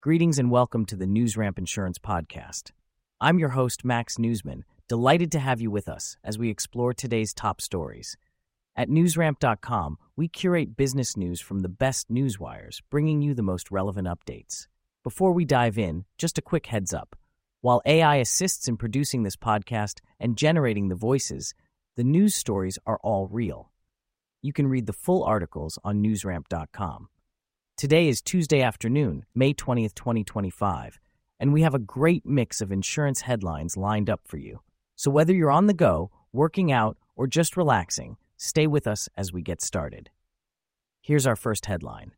Greetings and welcome to the NewsRamp Insurance Podcast. I'm your host, Max Newsman, delighted to have you with us as we explore today's top stories. At newsramp.com, we curate business news from the best newswires, bringing you the most relevant updates. Before we dive in, just a quick heads up. While AI assists in producing this podcast and generating the voices, the news stories are all real. You can read the full articles on newsramp.com. Today is Tuesday afternoon, May 20th, 2025, and we have a great mix of insurance headlines lined up for you. So whether you're on the go, working out, or just relaxing, stay with us as we get started. Here's our first headline.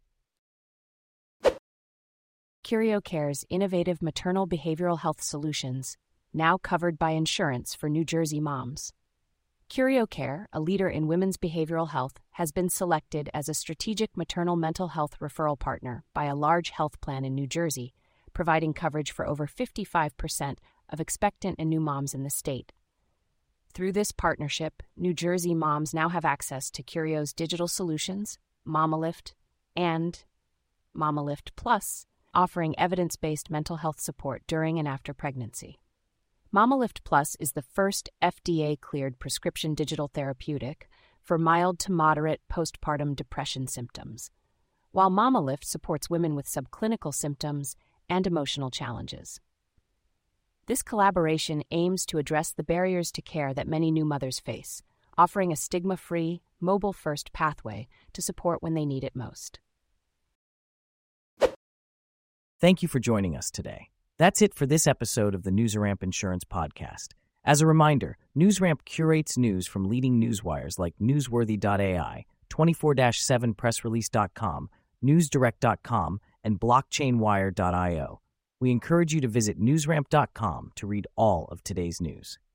CurioCare's innovative maternal behavioral health solutions, now covered by insurance for New Jersey moms. CurioCare, a leader in women's behavioral health, has been selected as a strategic maternal mental health referral partner by a large health plan in New Jersey, providing coverage for over 55% of expectant and new moms in the state. Through this partnership, New Jersey moms now have access to Curio's digital solutions, MamaLift, and MamaLift Plus, offering evidence-based mental health support during and after pregnancy. MamaLift Plus is the first FDA-cleared prescription digital therapeutic for mild to moderate postpartum depression symptoms, while MamaLift supports women with subclinical symptoms and emotional challenges. This collaboration aims to address the barriers to care that many new mothers face, offering a stigma-free, mobile-first pathway to support when they need it most. Thank you for joining us today. That's it for this episode of the NewsRamp Insurance Podcast. As a reminder, NewsRamp curates news from leading newswires like Newsworthy.ai, 24/7pressrelease.com, NewsDirect.com, and BlockchainWire.io. We encourage you to visit newsramp.com to read all of today's news.